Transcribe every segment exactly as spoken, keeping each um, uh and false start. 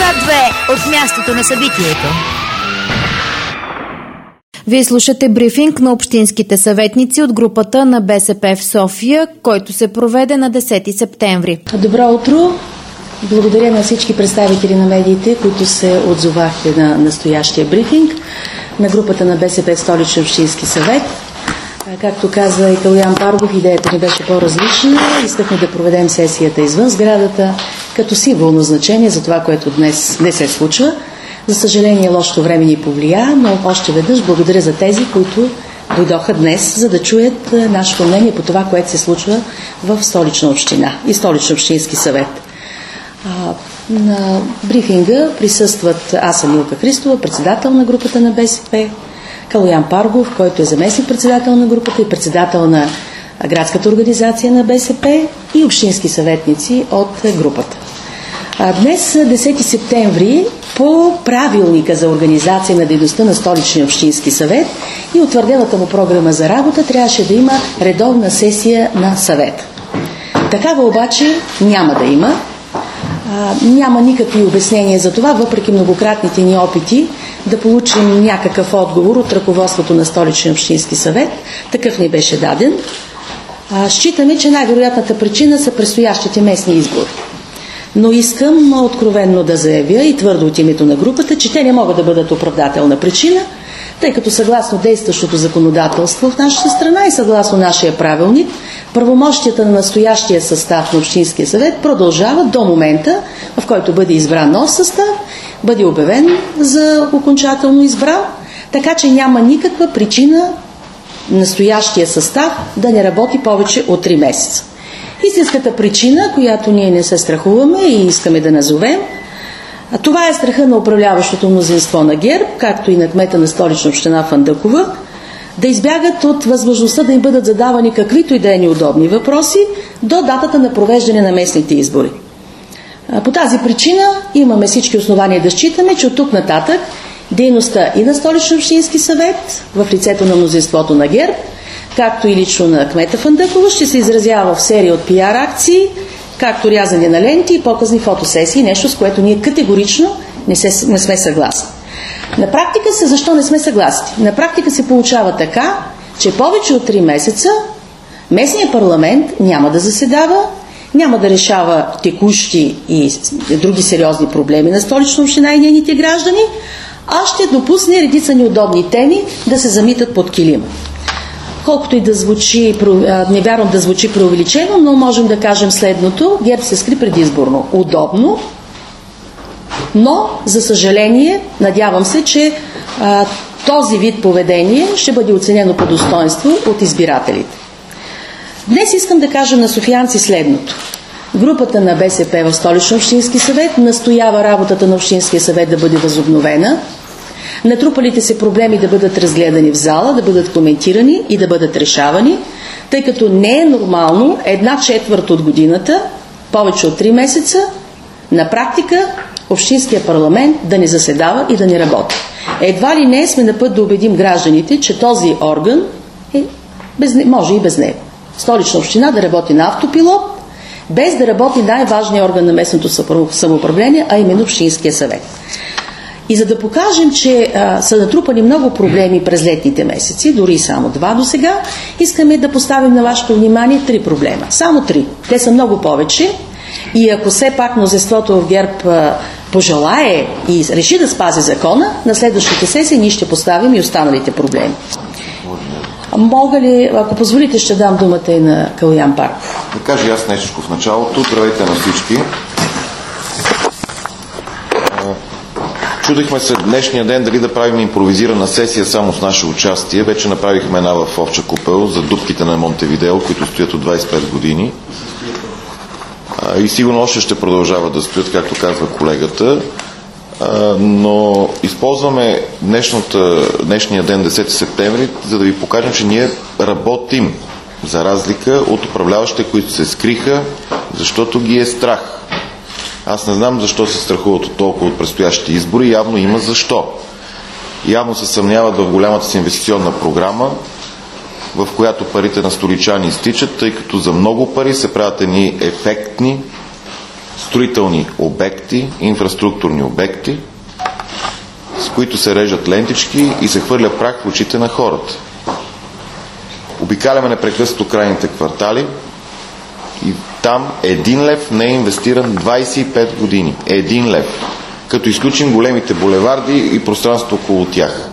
две от мястото на събитието. Вие слушате брифинг на общинските съветници от групата на БСП в София, който се проведе на десети септември. Добро утро! Благодаря на всички представители на медиите, които се отзовахте на настоящия брифинг на групата на БСП в Столичен общински съвет. Както каза и Калуян Паргов, идеята ни беше по-различна. Искахме да проведем сесията извън сградата, като символно значение за това, което днес не се случва. За съжаление, лошото време ни повлия, но още веднъж благодаря за тези, които дойдоха днес, за да чуят нашето мнение по това, което се случва в Столична община и Столичен общински съвет. На брифинга присъстват аз съм Милка Христова, председател на групата на БСП, Калуян Паргов, който е заместник-председател на групата и председател на градската организация на БСП и общински съветници от групата. Днес, десети септември, по правилника за организация на дейността на Столичния общински съвет и утвърдената му програма за работа трябваше да има редовна сесия на съвет. Такава обаче няма да има. А, няма никакви обяснения за това, въпреки многократните ни опити да получим някакъв отговор от ръководството на Столичния общински съвет. Такъв ни беше даден. А, считаме, че най-вероятната причина са предстоящите местни избори. Но искам откровенно да заявя и твърдо от името на групата, че те не могат да бъдат оправдателна причина, тъй като съгласно действащото законодателство в нашата страна и съгласно нашия правилник, правомощията на настоящия състав на Общинския съвет продължават до момента, в който бъде избран нов състав, бъде обявен за окончателно избран, така че няма никаква причина настоящия състав да не работи повече от три месеца. Истинската причина, която ние не се страхуваме и искаме да назовем, това е страха на управляващото мнозинство на ГЕРБ, както и на кмета на Столична община Фандъкова, да избягат от възможността да им бъдат задавани каквито и да е неудобни въпроси до датата на провеждане на местните избори. По тази причина имаме всички основания да считаме, че от тук нататък дейността и на Столичен общински съвет в лицето на мнозинството на ГЕРБ, както и лично на кмета Фандъкова, ще се изразява в серия от пиар акции, както рязане на ленти и показни фотосесии, нещо с което ние категорично не, се, не сме съгласни. На практика се, защо не сме съгласни? На практика се получава така, че повече от три месеца местният парламент няма да заседава, няма да решава текущи и други сериозни проблеми на Столична община и нейните граждани, а ще допусне редица неудобни теми да се замитат под килима. Колкото и да звучи, не вярвам да звучи преувеличено, но можем да кажем следното: ГЕРБ се скри предизборно. Удобно, но за съжаление, надявам се, че а, този вид поведение ще бъде оценено по достоинство от избирателите. Днес искам да кажа на софиянци следното. Групата на БСП в Столичен общински съвет настоява работата на Общинския съвет да бъде възобновена, натрупалите се проблеми да бъдат разгледани в зала, да бъдат коментирани и да бъдат решавани, тъй като не е нормално една четвърт от годината, повече от три месеца, на практика Общинския парламент да не заседава и да не работи. Едва ли не сме на път да убедим гражданите, че този орган е без, може и без него. Столична община да работи на автопилот, без да работи най-важният орган на местното самоуправление, а именно Общинския съвет. И за да покажем, че а, са натрупани много проблеми през летните месеци, дори само два до сега, искаме да поставим на вашето внимание три проблема. Само три. Те са много повече и ако все пак мнозинството в ГЕРБ а, пожелае и реши да спази закона, на следващите сесии ние ще поставим и останалите проблеми. Мога ли, ако позволите, ще дам думата и на Калуян Парков. Да кажа аз нещо в началото. Здравейте на всички. Чудихме се днешния ден дали да правим импровизирана сесия само с наше участие. Вече направихме една в Овча купел за дупките на Монтевидео, които стоят от двайсет и пет години. И сигурно още ще продължават да стоят, както казва колегата. Но използваме днешната, днешния ден, десети септември, за да ви покажем, че ние работим, за разлика от управляващите, които се скриха, защото ги е страх. Аз не знам защо се страхуват от толкова от предстоящите избори. Явно има защо. Явно се съмняват в голямата си инвестиционна програма, в която парите на столичани изтичат, тъй като за много пари се правят едни ефектни строителни обекти, инфраструктурни обекти, с които се режат лентички и се хвърля прах в очите на хората. Обикаляме непрекъснато крайните квартали и там един лев не е инвестиран двайсет и пет години. Един лев. Като изключим големите булеварди и пространство около тях.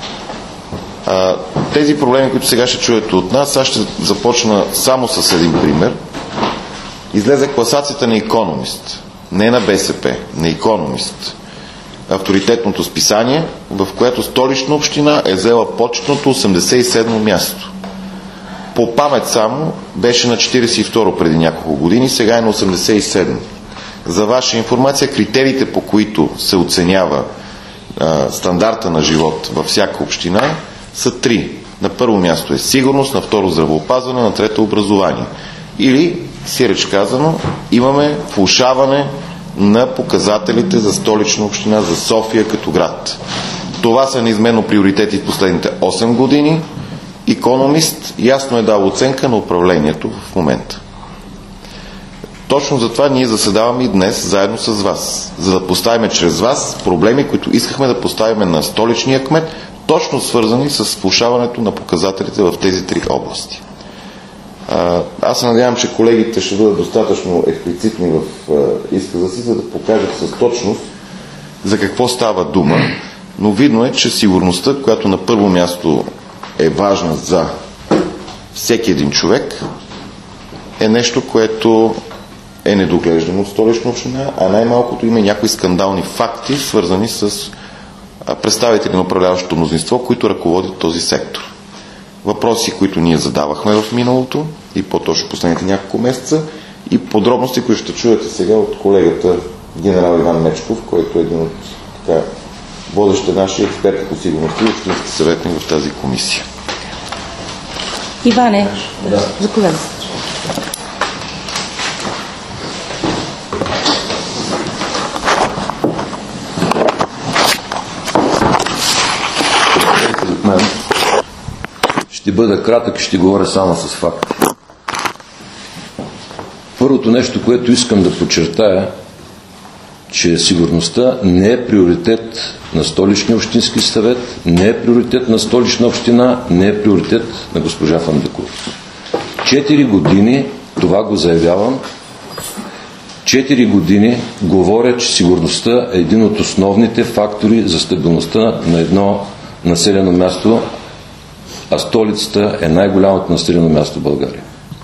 А, тези проблеми, които сега ще чуете от нас, аз ще започна само с един пример. Излезе класацията на Икономист, не на БСП, на Икономист. Авторитетното списание, в което Столична община е взела почетното осемдесет и седмо място. По памет само беше на четирийсет и второ преди няколко години, сега е на осемдесет и седмо. За ваша информация, критериите, по които се оценява а, стандарта на живот във всяка община, са три. На първо място е сигурност, на второ здравеопазване, на трето образование. Или, сиреч казано, имаме влошаване на показателите за Столична община, за София като град. Това са неизменно приоритети в последните осем години. Икономист ясно е дал оценка на управлението в момента. Точно затова ние заседаваме и днес заедно с вас, за да поставим чрез вас проблеми, които искахме да поставим на столичния кмет, точно свързани с влошаването на показателите в тези три области. Аз се надявам, че колегите ще бъдат достатъчно експлицитни в изказа си, за да покажат с точност за какво става дума, но видно е, че сигурността, която на първо място е важна за всеки един човек, е нещо, което е недоглеждано от Столична община, а най-малкото има някои скандални факти, свързани с представители на управляващото мнозинство, които ръководят този сектор. Въпроси, които ние задавахме в миналото и по-точно последните няколко месеца, и подробности, които ще чуете сега от колегата генерал Иван Мечков, който е един от така водещите наши експерти по сигурността и общински съветник в тази комисия. Иване, да. Заповядай. Ще бъда кратък и ще говоря само с факти. Първото нещо, което искам да подчертая, че сигурността не е приоритет на Столичния общински съвет, не е приоритет на Столична община, не е приоритет на госпожа Фандъкова. Четири години това го заявявам. Четири години говоря, че сигурността е един от основните фактори за стабилността на едно населено място, а столицата е най-голямото населено място в България.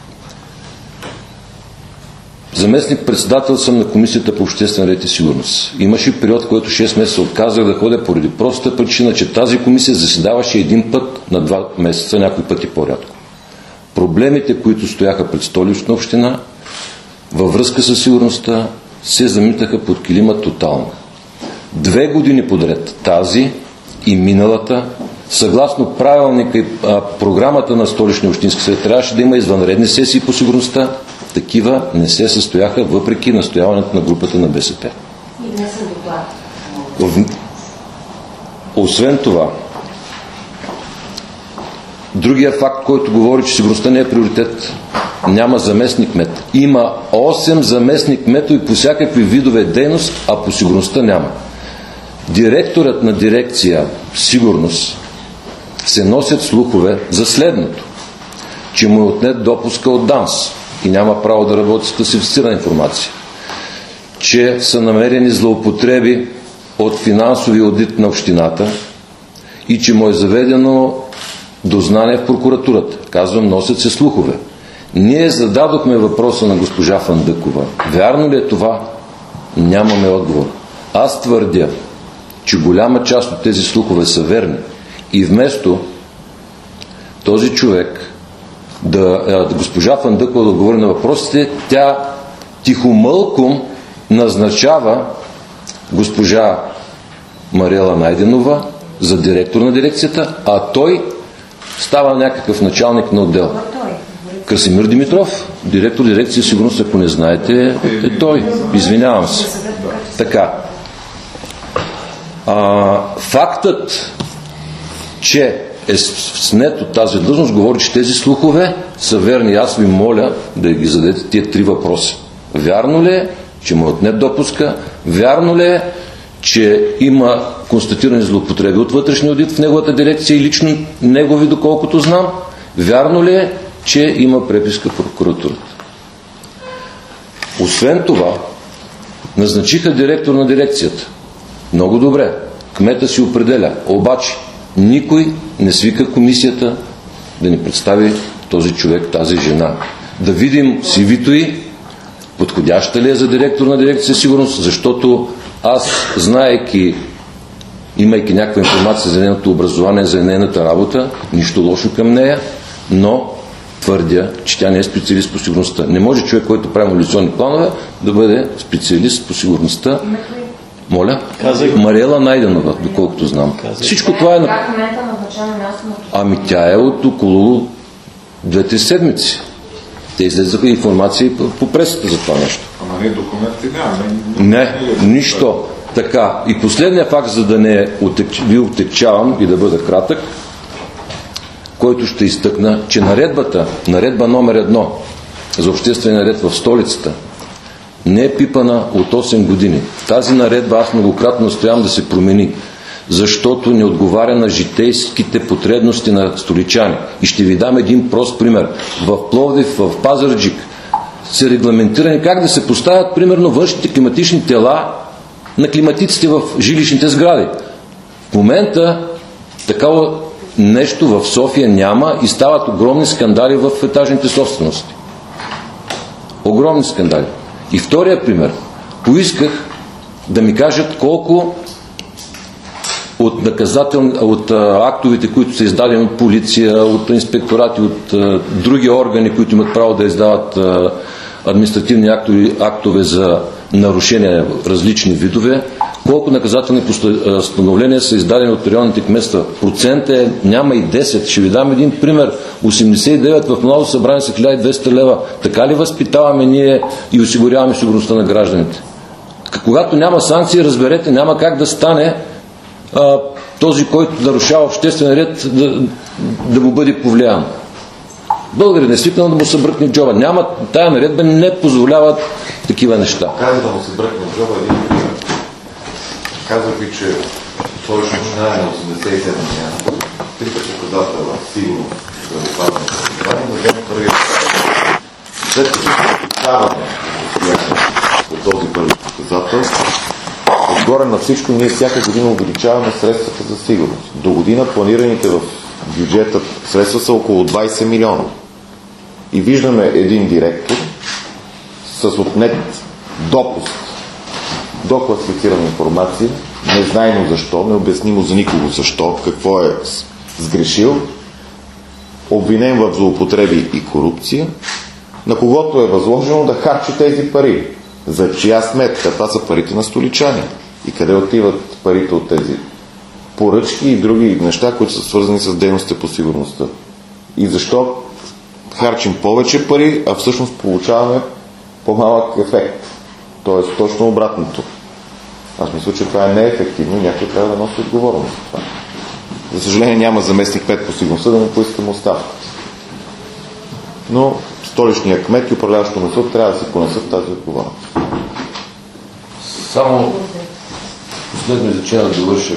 Заместник председател съм на Комисията по обществен ред и сигурност. Имаше период, в който шест месеца отказах да ходя поради простата причина, че тази комисия заседаваше един път на два месеца, някой пъти по-рядко. Проблемите, които стояха пред Столична община, във връзка с сигурността, се замитаха под килима тотално. Две години подред, тази и миналата, съгласно правилника и а, програмата на Столичния общински съвет, трябваше да има извънредни сесии по сигурността. Такива не се състояха, въпреки настояването на групата на БСП. И днес е доклад. Освен това, другия факт, който говори, че сигурността не е приоритет, няма заместник мет. Има осем заместник метови по всякакви видове дейност, а по сигурността няма. Директорът на дирекция сигурност се носят слухове за следното, че му е отнет допуска от ДАНС и няма право да работи с класифицирана информация, че са намерени злоупотреби от финансови одит на общината и че му е заведено дознание в прокуратурата. Казвам, носят се слухове. Ние зададохме въпроса на госпожа Фандъкова. Вярно ли е това? Нямаме отговор. Аз твърдя, че голяма част от тези слухове са верни. И вместо този човек да, да госпожа Фандъкова да отговори на въпросите, тя тихомълком назначава госпожа Мариела Найденова за директор на дирекцията, а той става някакъв началник на отдел. Красимир Димитров, директор дирекция сигурност, ако не знаете, е той. Извинявам се. Така. А, фактът, че е снет от тази длъжност, говори, че тези слухове са верни. Аз ви моля да ги зададете тия три въпроса. Вярно ли е, че му отнет допуска? Вярно ли е, че има констатирани злоупотреби от вътрешния одит в неговата дирекция и лично негови, доколкото знам? Вярно ли е, че има преписка в прокуратурата? Освен това, назначиха директор на дирекцията. Много добре. Кмета си определя. Обаче, никой не свика комисията да ни представи този човек, тази жена. Да видим си ви-то й, подходяща ли е за директор на дирекция сигурност, защото аз, знаейки, имайки някаква информация за нейното образование, за нейната работа, нищо лошо към нея, но твърдя, че тя не е специалист по сигурността. Не може човек, който прави мобилизационни планове, да бъде специалист по сигурността. Моля? Казах. Мариела Найденова, доколкото знам. Казах. Всичко това е на... Как момента назначена място на... Ами тя е от около двете седмици. Те излезаха информации по, по пресата за това нещо. Ама не документи няма. Не, нищо. Така. И последния факт, за да не отек... ви отекчавам и да бъда кратък, който ще изтъкна, че наредбата, наредба номер едно за обществен ред в столицата, не е пипана от осем години. Тази наредба аз многократно настоявам да се промени, защото не отговаря на житейските потребности на столичани. И ще ви дам един прост пример. В Пловдив, в Пазарджик са регламентирани как да се поставят, примерно, външните климатични тела на климатиците в жилищните сгради. В момента такава нещо в София няма и стават огромни скандали в етажните собствености. Огромни скандали. И втория пример. Поисках да ми кажат колко от, наказател... от а, актовете, които са издадени от полиция, от инспекторати, от а, други органи, които имат право да издават а, административни актове, актове за нарушения различни видове, колко наказателни постановления са издадени от районните кметства. Процент е, няма и десет. Ще ви дам един пример. осемдесет и девет в Народното събрание са хиляда и двеста лева. Така ли възпитаваме ние и осигуряваме сигурността на гражданите? Когато няма санкции, разберете, няма как да стане а, този, който нарушава обществен ред, да, да му бъде повлиян. Българин е свикнал да му се бръкне в джоба. Няма, тая наредба не позволява такива неща. Каза да му се бръкне в джоба един пример. Казах ви, че точно начинаване на осемдесет и седем дни, трите показателя, сигурност, здравеопазване, това не дадем първи. След като се подставаме по този първи показател, отгоре на всичко ние всяка година увеличаваме средствата за сигурност. До година планираните в бюджета средства са около двайсет милиона. И виждаме един директор с отнет допуск до класифицирана информация, незнайно защо, необяснимо за никого защо, какво е сгрешил, обвинен в злоупотреби и корупция, на когото е възложено да харчи тези пари. За чия сметка? Това са парите на столичани. И къде отиват парите от тези поръчки и други неща, които са свързани с дейностите по сигурността. И защо харчим повече пари, а всъщност получаваме по-малък ефект. Тоест точно обратното. Аз мисля, че това е неефективно, някой трябва да носи отговорност за това. За съжаление няма заместник кмет по сигурността да му поискам оставка. Но столичният кмет и управляващото на съд трябва да се понесат тази отговорност. Само последно изречение да довърша.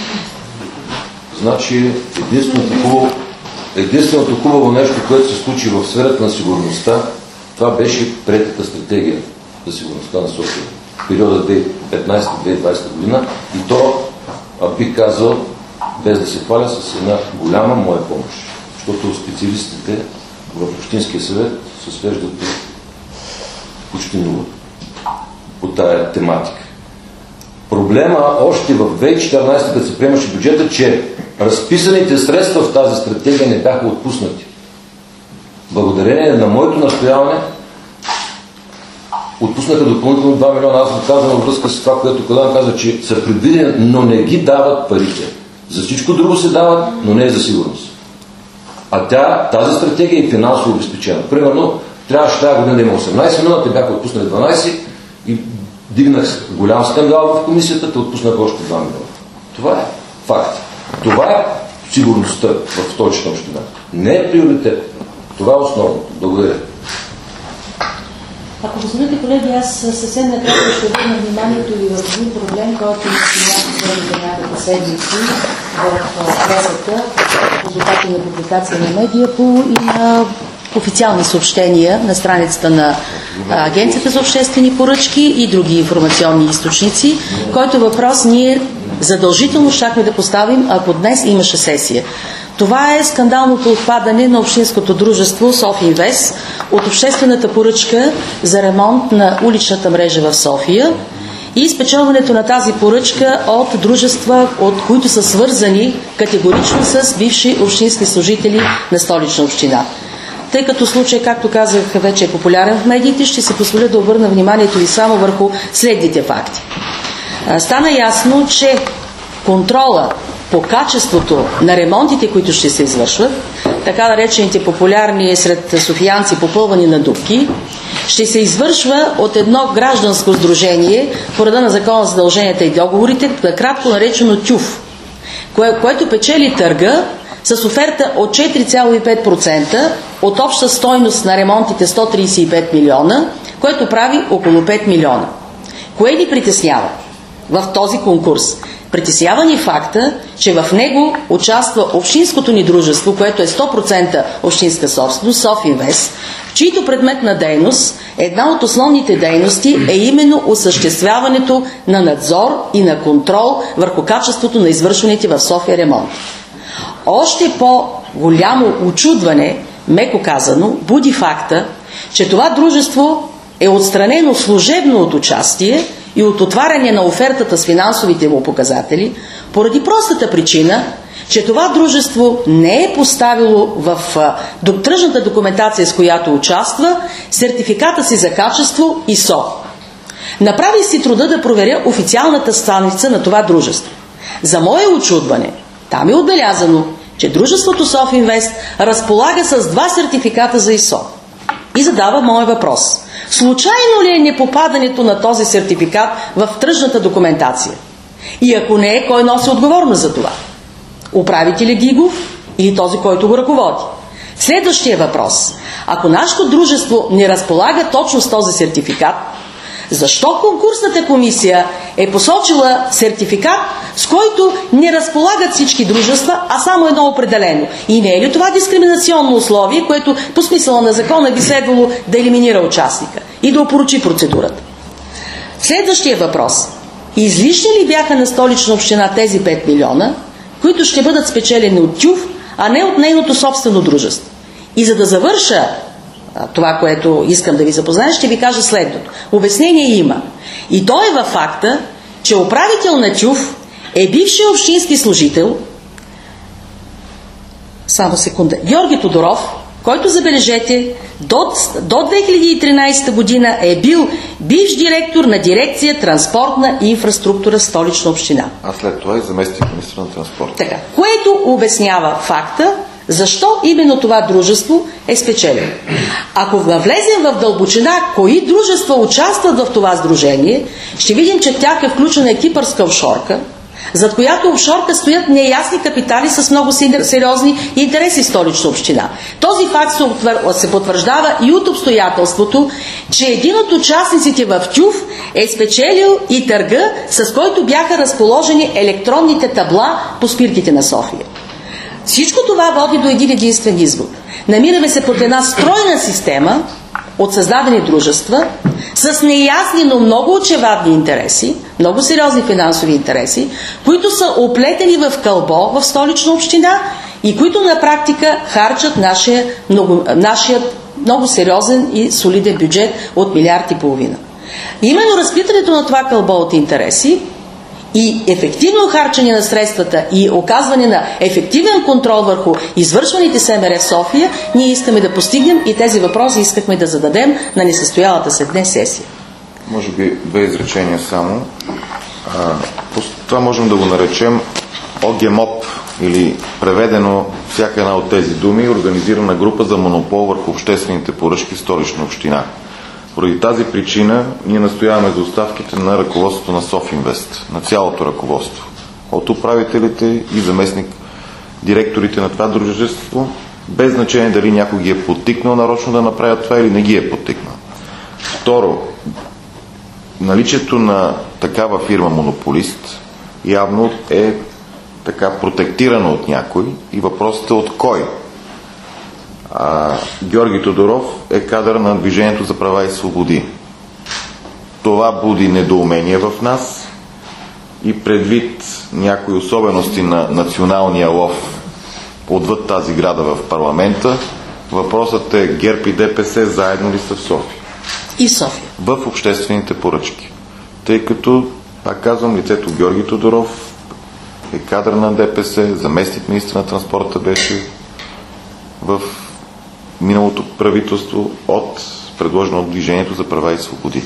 Значи единственото хубаво, единственото хубаво нещо, което се случи в сферата на сигурността, това беше приетата стратегия за сигурността на София. В периода две хиляди и петнадесета - две хиляди и двадесета година, и то, а бих казал, без да се хваля, с една голяма моя помощ. Защото специалистите в Общинския съвет се свеждат почти нула по тая тематика. Проблема още в две хиляди и четиринадесета, като се приемаше бюджета, че разписаните средства в тази стратегия не бяха отпуснати. Благодарение на моето настояване отпуснаха допълнително два милиона. Аз го казвам във връзка с това, което Калоян каза, че са предвидени, но не ги дават парите. За всичко друго се дават, но не е за сигурност. А тя, тази стратегия е финансово обезпечена. Примерно, трябваше тази година да има осемнадесет милиона, те бяха отпуснали дванадесет и дигнах голям скандал в комисията, те отпуснаха още два милиона. Това е факт. Това е сигурността в Столична община. Не е приоритет. Това е основното. Благодаря. Ако позволите, колеги, аз съвсем накратко ще върна вниманието ви в един проблем, който има някакво за някакви седмици в пресата, в резултати на публикация на Медиапол и на официални съобщения на страницата на Агенцията за обществени поръчки и други информационни източници, който въпрос ние задължително щяхме да поставим, ако днес имаше сесия. Това е скандалното отпадане на общинското дружество Софинвест от обществената поръчка за ремонт на уличната мрежа в София и спечелването на тази поръчка от дружества, от които са свързани категорично с бивши общински служители на Столична община. Тъй като случай, както казах, вече е популярен в медиите, ще се позволя да обърна вниманието ви само върху следните факти. Стана ясно, че контрола по качеството на ремонтите, които ще се извършват, така наречените популярни сред софиянци попълвани на дупки, ще се извършва от едно гражданско сдружение по реда на Закона за задълженията и договорите, кратко наречено ТЮФ, кое, което печели търга с оферта от четири цяло и пет процента от обща стойност на ремонтите сто тридесет и пет милиона, което прави около пет милиона. Кое ни притеснява в този конкурс? Притеснява ни факта, че в него участва общинското ни дружество, което е сто процента общинска собственост, Софинвест, чийто предмет на дейност, една от основните дейности е именно осъществяването на надзор и на контрол върху качеството на извършваните в София ремонти. Още по-голямо учудване, меко казано, буди факта, че това дружество е отстранено служебно от участие и от отваряне на офертата с финансовите му показатели, поради простата причина, че това дружество не е поставило в тръжната документация, с която участва, сертификата си за качество и ИСО. Направих си труда да проверя официалната страница на това дружество. За мое учудване, там е отбелязано, че дружеството Софинвест разполага с два сертификата за ИСО. И задава моя въпрос. Случайно ли е непопадането на този сертификат в тръжната документация? И ако не е, кой носи отговорност за това? Управителя Гигов или този, който го ръководи? Следващия въпрос. Ако нашето дружество не разполага точно с този сертификат, защо конкурсната комисия е посочила сертификат, с който не разполагат всички дружества, а само едно определено? И не е ли това дискриминационно условие, което по смисъла на закона би следвало да елиминира участника и да опорочи процедурата? Следващия въпрос. Излишни ли бяха на Столична община тези пет милиона, които ще бъдат спечелени от ТЮФ, а не от нейното собствено дружество? И за да завърша това, което искам да ви запозная, ще ви кажа следното. Обяснение има. И то е във факта, че управител на ТЮФ е бивши общински служител, само секунда, Георги Тодоров, който, забележете, до, до две хиляди и тринадесета година е бил бивш директор на дирекция транспортна инфраструктура в Столична община. А след това е заместник министър на транспорта. Така, което обяснява факта, защо именно това дружество е спечелено. Ако влезем в дълбочина, кои дружества участват в това сдружение, ще видим, че тях е включена кипърска офшорка, зад която офшорка стоят неясни капитали с много сериозни интереси в Столична община. Този факт се потвърждава и от обстоятелството, че един от участниците в ТЮФ е спечелил и търга, с който бяха разположени електронните табла по спирките на София. Всичко това води до един единствен извод. Намираме се под една стройна система от създадени дружества с неясни, но много очевадни интереси, много сериозни финансови интереси, които са оплетени в кълбо в Столична община и които на практика харчат нашия много, нашия много сериозен и солиден бюджет от милиард и половина. Именно разплитането на това кълбо от интереси и ефективно харчене на средствата и оказване на ефективен контрол върху извършваните СМР в София, ние искаме да постигнем и тези въпроси искахме да зададем на несъстоялата се днес сесия. Може би две изречения само. А, това можем да го наречем ОГМОП, или преведено всяка една от тези думи, организирана група за монопол върху обществените поръчки в Столична община. Поради тази причина ние настояваме за оставките на ръководството на Софинвест, на цялото ръководство, от управителите и заместник директорите на това дружество, без значение дали някой ги е подтикнал нарочно да направят това или не ги е подтикнал. Второ, наличието на такава фирма монополист явно е така протектирано от някой и въпросът е от кой. А, Георги Тодоров е кадър на Движението за права и свободи. Това буди недоумение в нас и предвид някои особености на националния лов отвъд тази града в парламента, въпросът е ГЕРБ и ДПС заедно ли са в София? И в София. В обществените поръчки. Тъй като, пак казвам, лицето Георги Тодоров е кадър на ДПС, заместник министър на транспорта беше в миналото правителство от предложено от Движението за права и свободи.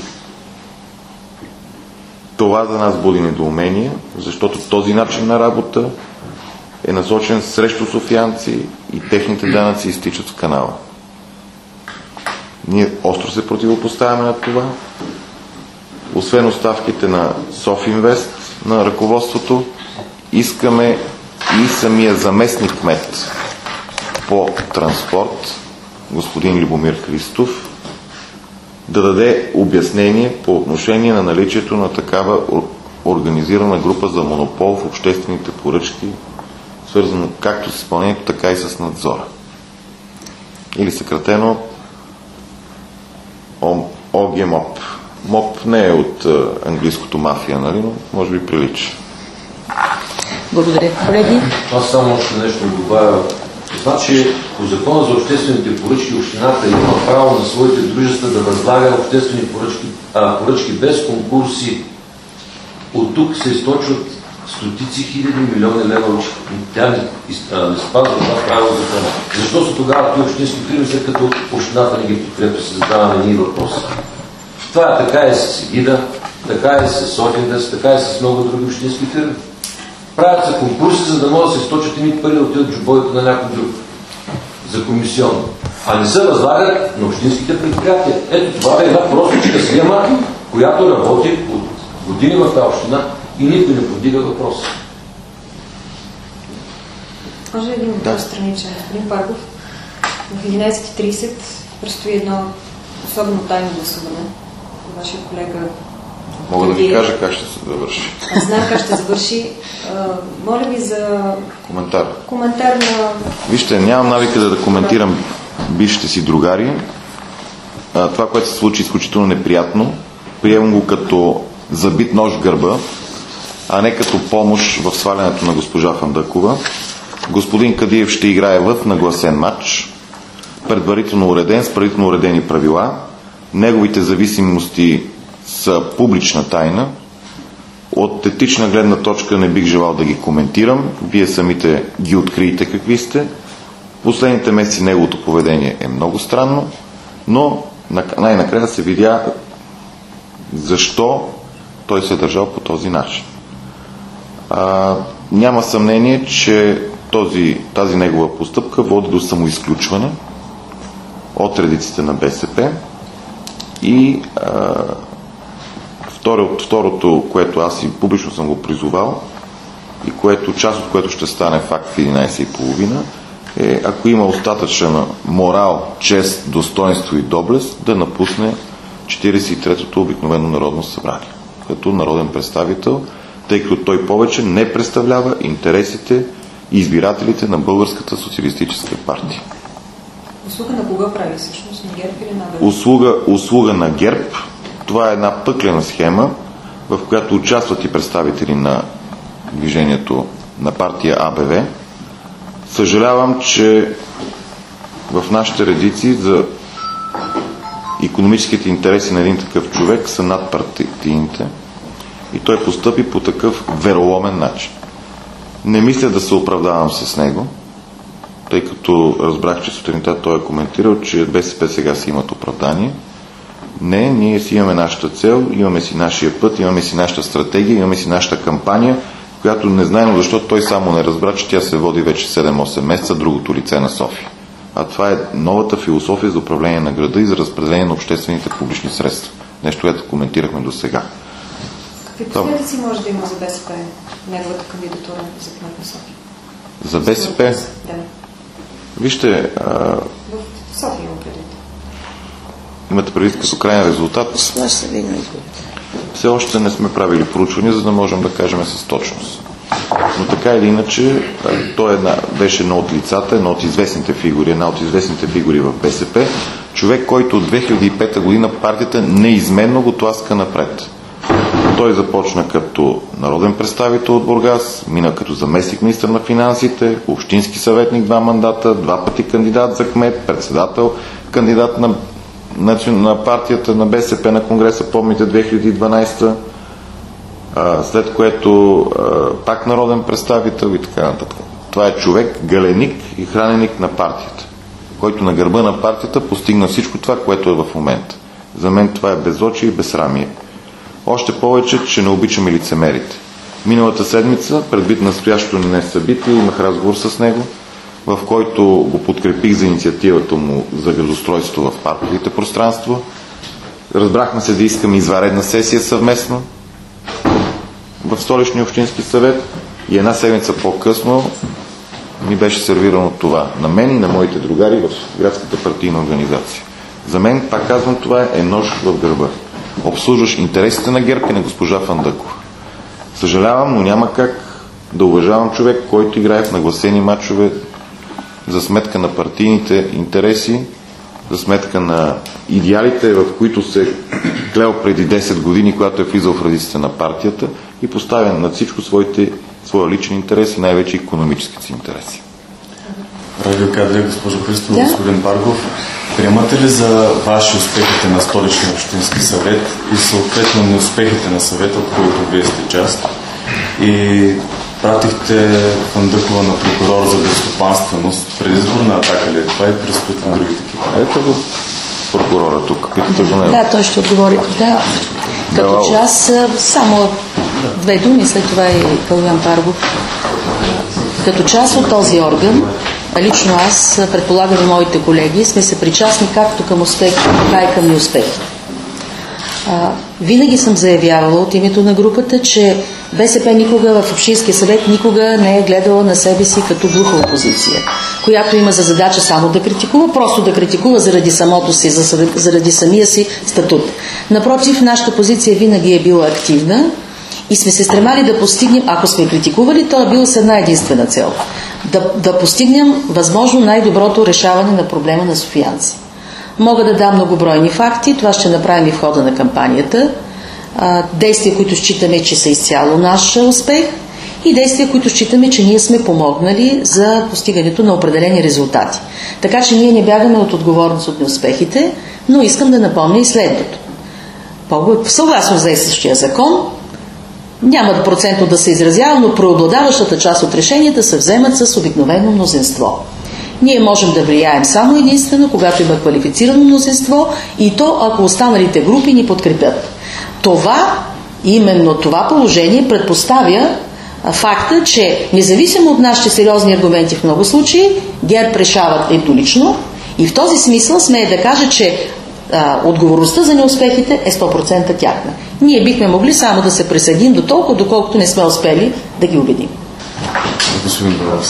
Това за нас буди недоумение, защото този начин на работа е насочен срещу софиянци и техните данъци изтичат в канала. Ние остро се противопоставяме на това. Освен оставките на Софинвест, на ръководството, искаме и самия заместник кмет по транспорт, господин Любомир Христов, да даде обяснение по отношение на наличието на такава организирана група за монопол в обществените поръчки, свързано както с изпълнението, така и с надзора. Или съкратено О Г М О П. МОП не е от а, английското мафия, нали, но може би прилича. Благодаря, колеги. Аз само още нещо добавя. Това, че по закона за обществените поръчки общината има право на своите дружества да възлага обществени поръчки, а, поръчки без конкурси, от тук се източват стотици хиляди милиони лева. Тя не, а, не спазва това правило за закона. Защо са тогава тези общински фирми, след като общината не ги подкрепя, се задаваме ние въпроси? Това е така и с Егида, така и с Софинвест, така и с много други общински фирми. Правят се конкурси, за да могат да се източат едни пари да отидат джобовете на някой друг за комисионно. А не се възлагат на общинските предприятия. Ето това е една простичка схема, която работи от години в тази община и никой не подига въпроса. Може ли един въпрос страничен? Господин Паргов, в единайсет и трийсет предстои едно особено тайно гласуване. Вашия колега... Мога да ви кажа как ще се завърши. Аз знам как ще завърши. А, моля ви за... Коментар. Коментар на... Вижте, нямам навика да, да коментирам бившите си другари. А, това, което се случи, е изключително неприятно. Приемам го като забит нож в гърба, а не като помощ в свалянето на госпожа Фандъкова. Господин Кадиев ще играе в нагласен матч, предварително уреден, с предварително уредени правила. Неговите зависимости са публична тайна. От етична гледна точка не бих желал да ги коментирам. Вие самите ги откриете какви сте. Последните месеци неговото поведение е много странно, но най-накрая се видя защо той се е държал по този начин. А, няма съмнение, че този, тази негова постъпка води до самоизключване от редиците на Б С П и а, второ, второто, което аз и публично съм го призовал и което, част от което ще стане факт в единайсет и половина, е, ако има остатъчен морал, чест, достоинство и доблест, да напусне четирийсет и третото обикновено народно събрание като народен представител, тъй като той повече не представлява интересите и избирателите на Българската социалистическа партия. Услуга на кога прави всъщност? На ГЕРБ или на ГЕРБ? Услуга, услуга на ГЕРБ. Това е една пъклена схема, в която участват и представители на движението на партия А Б В. Съжалявам, че в нашите редици за икономическите интереси на един такъв човек са над партийните и той постъпи по такъв вероломен начин. Не мисля да се оправдавам с него, тъй като разбрах, че сутринта той е коментирал, че Б С П сега си имат оправдание. Не, ние си имаме нашата цел, имаме си нашия път, имаме си нашата стратегия, имаме си нашата кампания, която не знаем защо той само не разбра, че тя се води вече седем-осем месеца, другото лице на София. А това е новата философия за управление на града и за разпределение на обществените публични средства. Нещо, което коментирахме до сега. Какви последици може да има за Б С П неговата кандидатура за кмет на София? За Б С П? Да. Вижте... А... В София има предвид. Имате предвид като крайен резултат? Все още не сме правили проучвания, за да можем да кажем с точност. Но така или иначе, той е една, беше едно от лицата, една от известните фигури, една от известните фигури в БСП, човек, който от две хиляди и пета година партията неизменно го тласка напред. Той започна като народен представител от Бургас, мина като заместник министър на финансите, общински съветник два мандата, два пъти кандидат за кмет, председател, кандидат на, на, на партията на БСП на Конгреса, помните, две хиляди и дванадесета, а, след което а, пак народен представител и така нататък. Това е човек, галеник и храненик на партията, който на гърба на партията постигна всичко това, което е в момента. За мен това е безочие и безсрамие. Още повече, че не обичаме лицемерите. Миналата седмица, предвид настоящото ни събитие, имах разговор с него, в който го подкрепих за инициативата му за градостройство в парковите пространства. Разбрахме се да искаме извънредна сесия съвместно в Столичния общински съвет и една седмица по-късно ми беше сервирано това на мен и на моите другари в градската партийна организация. За мен, пак казвам, това е нож в гърба. Обслужваш интересите на ГЕРБ и на госпожа Фандъкова. Съжалявам, но няма как да уважавам човек, който играе в нагласени матчове за сметка на партийните интереси, за сметка на идеалите, в които се клел преди десет години, когато е влизал в редиците на партията и поставя над всичко своите, своя личен интерес и най-вече икономическите си интереси. Радио Кадри, госпожо Христова, да. Господин Баргов, приемате ли за ваши успехите на Столичния общински съвет и съответно неуспехите на съвета, от който вие сте част? И пратихте Фандъкова на прокурор за безстопанственост. Предизборна атака ли е това и предстоят на други такива? Ето го прокурора тук. Да, той ще отговори. Да, като да, част, само две думи, след това и Калуян Паргов. Като част от този орган, лично аз, предполагам и моите колеги, сме се причастни както към успехи, така и към неуспехи. Винаги съм заявявала от името на групата, че БСП никога в Общинския съвет никога не е гледала на себе си като глуха опозиция, която има за задача само да критикува, просто да критикува заради самото си, заради самия си статут. Напротив, нашата позиция винаги е била активна и сме се стремали да постигнем, ако сме критикували, то е било с една единствена цел. Да, да постигнем възможно най-доброто решаване на проблема на софиянци. Мога да дам многобройни факти, това ще направим и в хода на кампанията. Действия, които считаме, че са изцяло наш успех и действия, които считаме, че ние сме помогнали за постигането на определени резултати. Така че ние не бягаме от отговорност от неуспехите, но искам да напомня и следното. Съгласно с действащия закон, няма процентно да се изразява, но преобладаващата част от решенията се вземат с обикновено мнозинство. Ние можем да влияем само единствено, когато има квалифицирано мнозинство и то, ако останалите групи ни подкрепят. Това, именно това положение предпоставя факта, че независимо от нашите сериозни аргументи в много случаи, ГЕРБ решават еднолично и в този смисъл смея да кажа, че а, отговорността за неуспехите е сто процента тяхна. Ние бихме могли само да се присъединим до толкова, доколкото не сме успели да ги убедим. Господин Бравов,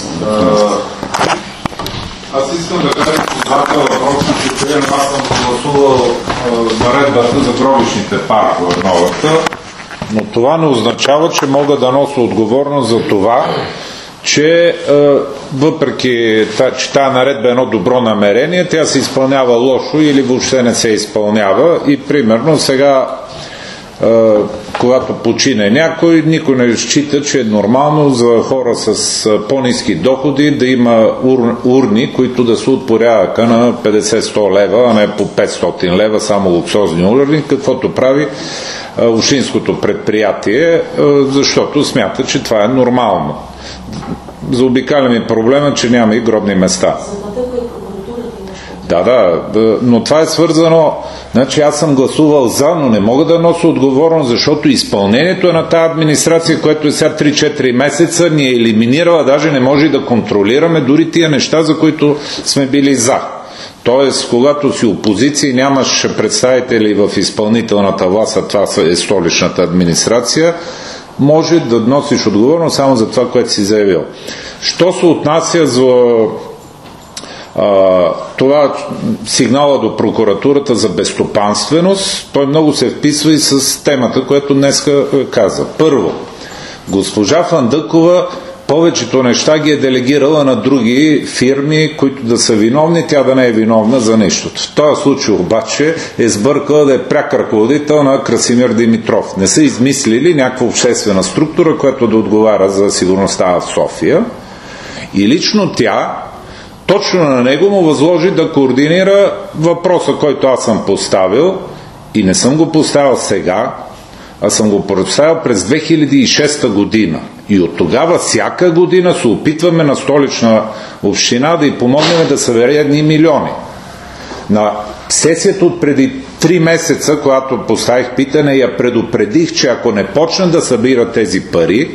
Аз искам да кажа по двата въпроса, че аз съм гласувал наредбата за гробищните паркове, новата, но това не означава, че мога да нося отговорност за това, че е, въпреки, че тази наредба е едно добро намерение, тя се изпълнява лошо или въобще не се изпълнява и примерно сега е, когато почине някой, никой не счита, че е нормално за хора с по-ниски доходи да има ур, урни, които да са от порядъка на петдесет-сто лева, а не по петстотин лева, само луксозни урни, каквото прави а, общинското предприятие, а, защото смята, че това е нормално. Заобикаляме проблема, че няма и гробни места. Да, да, да, но това е свързано, значи аз съм гласувал за, но не мога да нося отговорност, защото изпълнението на тази администрация, което е сега три-четири месеца, ни е елиминирала, даже не може да контролираме дори тия неща, за които сме били за. Тоест, когато си опозиция, нямаш представители в изпълнителната власт, а това е столичната администрация, може да носиш отговорност само за това, което си заявил. Що се отнася за А, това сигнала до прокуратурата за безстопанственост, той много се вписва и с темата, която днеска каза. Първо, госпожа Фандъкова повечето неща ги е делегирала на други фирми, които да са виновни, тя да не е виновна за нещото. В този случай обаче е сбъркала да е пряк ръководител на Красимир Димитров. Не са измислили някаква обществена структура, която да отговаря за сигурността в София. И лично тя точно на него му възложи да координира въпроса, който аз съм поставил, и не съм го поставил сега, а съм го поставил през две хиляди и шеста година. И от тогава всяка година се опитваме на Столична община да й помогнем да събере едни милиони. На сесията от преди три месеца, когато поставих питане, я предупредих, че ако не почна да събира тези пари,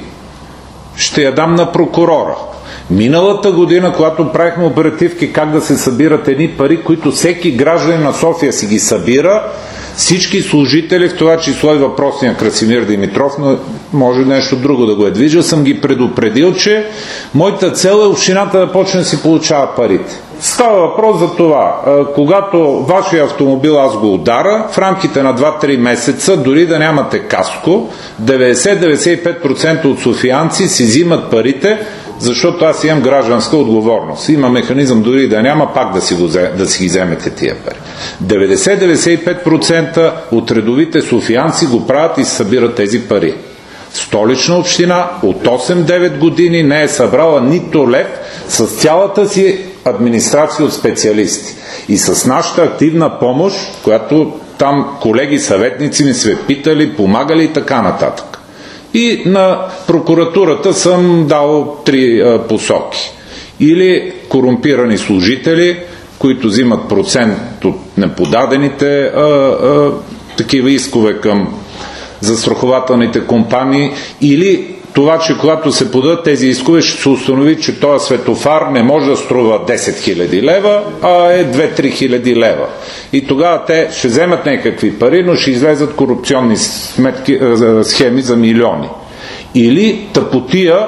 ще я дам на прокурора. Миналата година, когато правихме оперативки как да се събират едни пари, които всеки гражданин на София си ги събира, всички служители, в това число и въпросния Красимир Димитров, но може нещо друго да го е движил, съм ги предупредил, че моята цел е общината да почне да си получава парите. Става въпрос за това, когато вашия автомобил аз го удара, в рамките на два-три месеца, дори да нямате каско, деветдесет до деветдесет и пет процента от софиянци си взимат парите, защото аз имам гражданска отговорност. Има механизъм дори да няма, пак да си, го, да си ги вземете тия пари. деветдесет до деветдесет и пет процента от редовите софиянци го правят и събират тези пари. Столична община от осем-девет години не е събрала нито лев с цялата си администрация от специалисти. И с нашата активна помощ, която там колеги съветници ми се питали, помагали и така нататък. И на прокуратурата съм дал три а, посоки. Или корумпирани служители, които взимат процент от неподадените а, а, такива искове към застрахователните компании, или това, че когато се подадат тези искове, ще се установи, че този светофар не може да струва десет хиляди лева, а е две-три хиляди лева. И тогава те ще вземат някакви пари, но ще излезат корупционни сметки, схеми за милиони. Или тъпотия,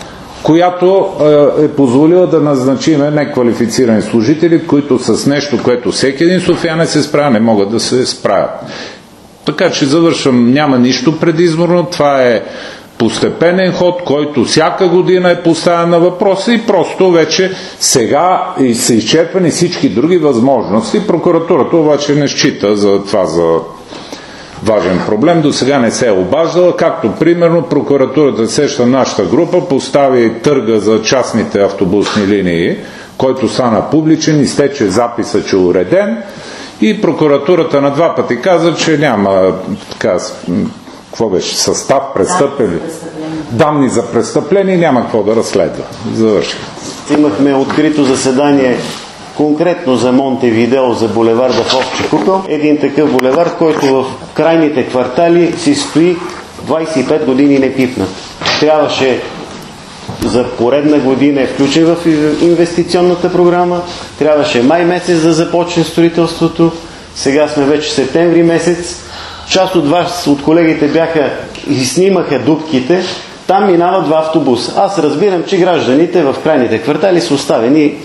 която е позволила да назначиме неквалифицирани служители, които с нещо, което всеки един софиянец се справя, не могат да се справят. Така че завършвам, няма нищо предизборно, това е постепенен ход, който всяка година е поставен на въпроса и просто вече сега са изчерпани всички други възможности. Прокуратурата обаче не счита за това за важен проблем. До сега не се е обаждала, както примерно прокуратурата, сеща нашата група, постави търга за частните автобусни линии, който стана публичен, изтече записа, че е уреден, и прокуратурата на два пъти каза, че няма така, какво беше, състав, престъпен, данни за престъпление, няма какво да разследва. Завърших. Имахме открито заседание конкретно за Монтевидео, за булеварда в Овча купел. Един такъв булевард, който в крайните квартали си стои двадесет и пет години не пипнат. Трябваше за поредна година е включен в инвестиционната програма, трябваше май месец да започне строителството, сега сме вече септември месец. Част от вас, от колегите бяха и снимаха дупките, там минават два автобуса. Аз разбирам, че гражданите в крайните квартали са оставени е,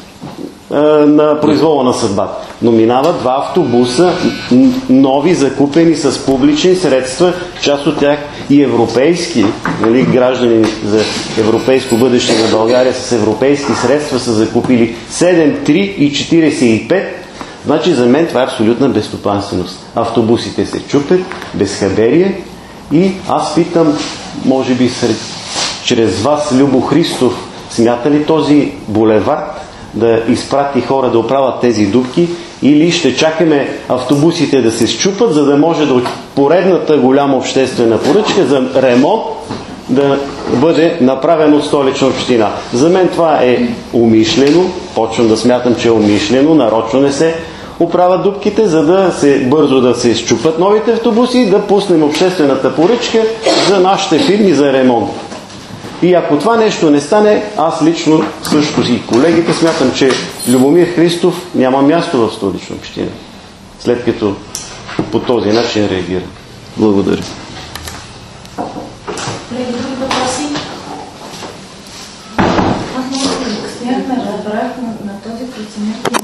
на произвола на съдбата. Но минават два автобуса, нови, закупени с публични средства, част от тях и европейски, нали, граждани за европейско бъдеще на България с европейски средства са закупили седем, три и четиридесет и пет. Значи за мен това е абсолютна безстопанственост. Автобусите се чупят, безхаберие, и аз питам, може би сред, чрез вас, Любо Христов, смята ли този булевард да изпрати хора да оправят тези дупки, или ще чакаме автобусите да се счупат, за да може да поредната голяма обществена поръчка за ремонт да бъде направено от Столична община. За мен това е умишлено, почвам да смятам, че е умишлено, нарочно не се оправят дупките, за да се бързо да се счупат новите автобуси и да пуснем обществената поръчка за нашите фирми за ремонт. И ако това нещо не стане, аз лично също и колегите смятам, че Любомир Христов няма място в Столична община, след като по този начин реагира. Благодаря. Колеги, други въпроси? Аз много се стояхме, разбрах на този преценител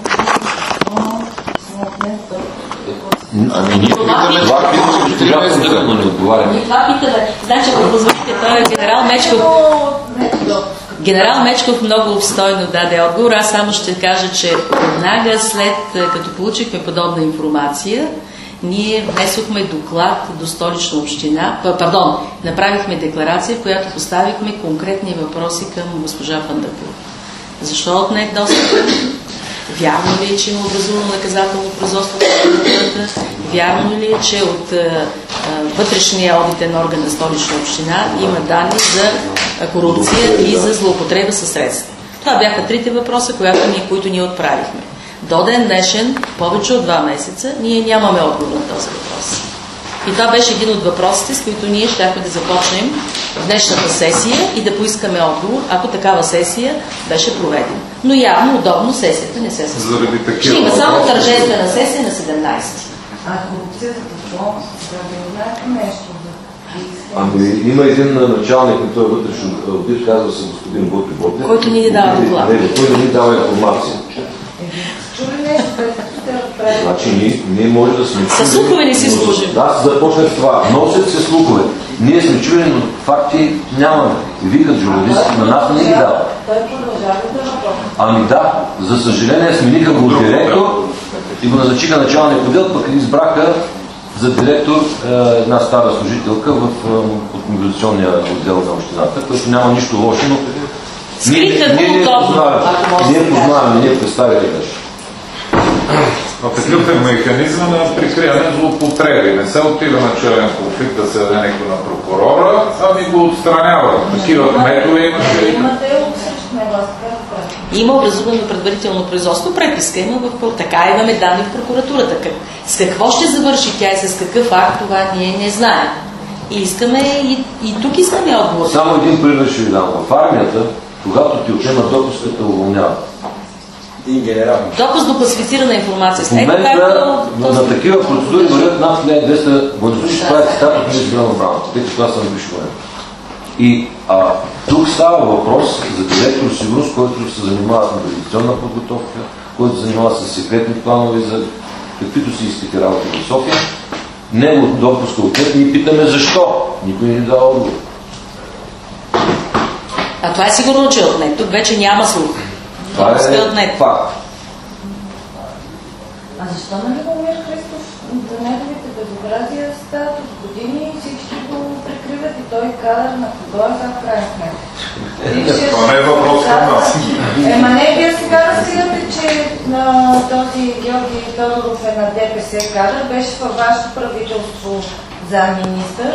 Ами ние питаме това, Ние това питаме. Значи, ако позволите, той е генерал Мечков. Генерал Мечков много обстойно даде отговор. Аз само ще кажа, че веднага след като получихме подобна информация, ние внесохме доклад до Столична община, пардон, направихме декларация, в която поставихме конкретни въпроси към госпожа Фандъкова. Защо отнех достъп? Вярно ли е, че има образувано наказателно производство в прокуратурата? Вярно ли е, че от а, вътрешния одитен орган на Столична община има данни за корупция и за злоупотреба със средства? Това бяха трите въпроса, които ние, които ние отправихме. До ден днешен, повече от два месеца, ние нямаме отговор на този въпрос. И това беше един от въпросите, с които ние щяхме да започнем днешната сесия и да поискаме отговор, ако такава сесия беше проведена. Но явно, удобно, сесията не се състои. Ще има само тържествена сесия на седемнайсети. А корупцията какво? Да знаете нещо? Ами има един началник на този вътрешен аудит, казва се господин Боти Боти. Който ни дава доклад. Който ни дава информация. Чули нещо, което сте отправили? Значи ние, ние може да сме чули... Със слухове не си служим. Да, започнах с това. Носят се слухове. Ние сме чули, но факти нямаме. И викат журналисти, на нас не ги дават. Той продължава да въпрос. Ами да, за съжаление смениха го от директор и го назначиха началник отдел, пък избраха за директор една стара служителка в миграционния отдел на общината, който няма нищо лошо, но ние, ние, ние познаваме, ние познаваме, ние представители. Но такъв е механизма на прикриване на злоупотреби. Не се отива на челен конфликт да се даде някой на прокурора, ами го отстранява. Такива кметове имаше. Има образувано предварително производство, преписка има в така, имаме данни в прокуратурата. Как, с какво ще завърши тя и с какъв акт, това ние не знаем. И искаме, и, и тук искаме отговор. Само един пример ще ви дам. В армията, когато ти отнемат допуска, те уволняват. Допуск до класифицирана информация. В момента е, на такива процедури вървят над хиляда и двеста военнослужещи, това е цитат от Министерството на отбраната, тъй като аз съм висш военен. И а, тук става въпрос за директор сигурност, който се занимава с мобилизационна подготовка, който се занимава с секретни планове за каквито си искате работи в София. Него допуска отнет, ние питаме защо. Никой не дава отговор. А това е сигурно, че е отнет. Тук вече няма слух. Това е факт. А защо на Любомир Христов за неговите безобразия стават от години и всички го прикриват и той кадър на кого е за крайна сметка? Това не е въпрос към нас. Ема не, вие сега разкривате, че на този Георги Тодоров е на ДПС кадър, беше във вашето правителство за министър.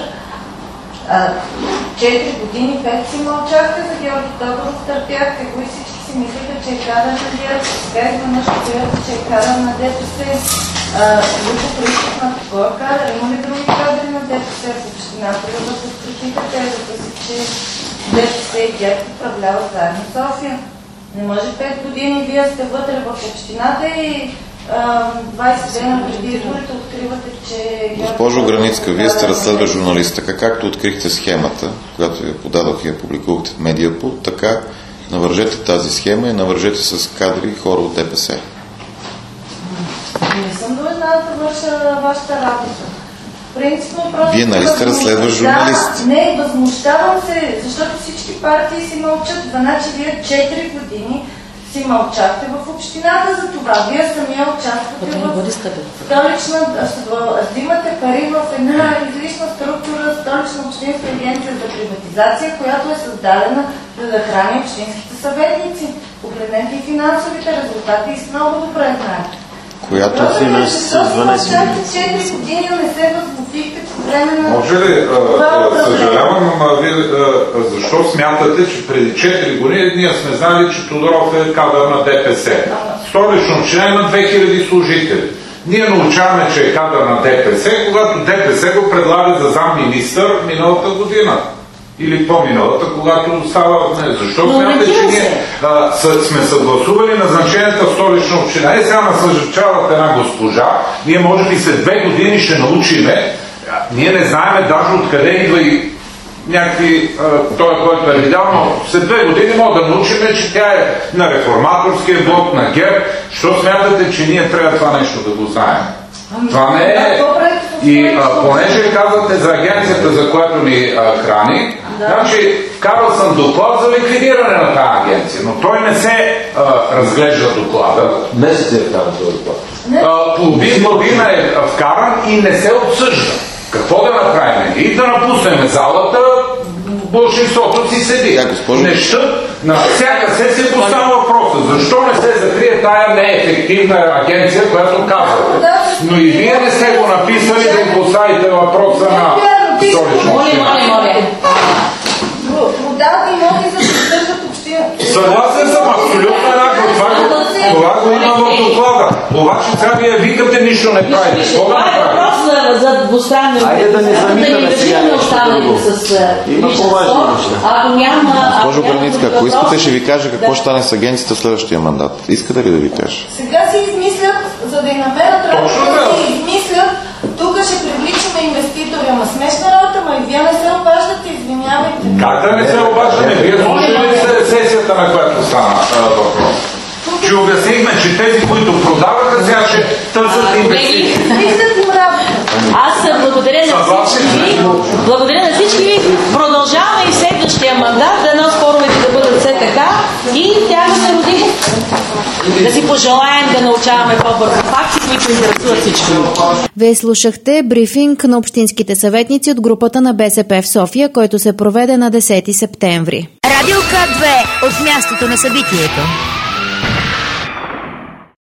Четири години, пет си мълчахте за Георги Тодоров, търпяхте го и всички си мислиха, че е кадър на ГЕРБ. Сега изведнъж казвате, че е кадър на ДПС. Люко Христов на такова кадър. Има ли други кадри на ДПС в общината? Да да подкрепите тезата си, че ДПС и ГЕРБ управляват заедно София. Не може пет години вие сте вътре в общината и двайсет дена преди изборите откривате, че... Госпожо Границка, вие сте разследва журналист. Така както открихте схемата, когато я подадох и я публикувахте в Медиапол, така навържете тази схема и навържете с кадри и хора от ДПС. Не съм длъжна да върша вашата работа. Принципно просто... Вие нали сте разследва журналист? Да, не, възмущавам се, защото всички партии си мълчат. Значи вие четири години си мълчахте в общината за това. Вие самия участвате в столична... Взимате пари в една излишна структура, столична общинска агенция за приватизация, която е създадена за да храни общинските съветници. Погледнете и финансовите резултати и много добре знаете. Която е финанс с дванайсет четири години не се възмутихте по време на... Може ли, а, съжалявам, ама вие а, защо смятате, че преди четири години ние сме знали, че Тодоров е кадър на ДПС? Столична община има две хиляди служители. Ние научаваме, че е кадър на ДПС, когато ДПС го предлага за замминистър миналата година. Или по-миналата, когато става... Не, защо смятате, че ние а, са, сме съгласували назначенията в столична община? И сега насъжават една госпожа, ние може би след две години ще научиме, ние не знаеме даже откъде идва и някакви, той, който е видял, но след две години мога да научим, че тя е на реформаторския блок, на ГЕРБ. Що смятате, че ние трябва това нещо да го знаем? Това не е... И а, понеже казвате за агенцията, за която ни а, храни, да. Значи карал съм доклад за ликвидиране на тази агенция, но той не се а, разглежда доклада. Месец е вкаран този доклад. Половин година е вкаран и не се обсъжда. Какво да направим? И да напуснем залата, большинството си седи. Неща, на всяка сесия поставя въпроса. Защо не се закрие тая неефективна агенция, която казвате? Но и вие не сте го написали да им поставите въпроса на столична община. Продават имоти, за да поддържат община. Съгласен съм, абсолютно еднакво. Това, това го има в доклада. Обаче сега вие викате, нищо не правите. Това е въпрос за, за двустранни. Айде да не замитаме сега. Има по-важни неща. Ако няма... Госпожо Границка, ако искате, ще ви кажа какво ще стане с агенцията в следващия мандат. Искате ли да ви кажа? Сега си измислят, за да й намерят работа, си измислят, тук ще привличаме инвеститори, ама смешна работа, ама и вие не се обаждате, извинявайте. Как да не се обаждаме? Вие слушали ли се сесията, на която стана въпрос? Че обяснихме, че тези, които продаваха, сега ще търсят инвестиции. Виждат им работа. Аз благодаря на всички ви. Благодаря на всички ви. Продължаваме и в следващия мандат, да едно споровете да бъдат все така и тя да се роди. Да си пожелаем да научаваме по-бързо факти, които интересуват всички. Вие слушахте брифинг на общинските съветници от групата на БСП в София, който се проведе на десети септември. Радио К две от мястото на събитието.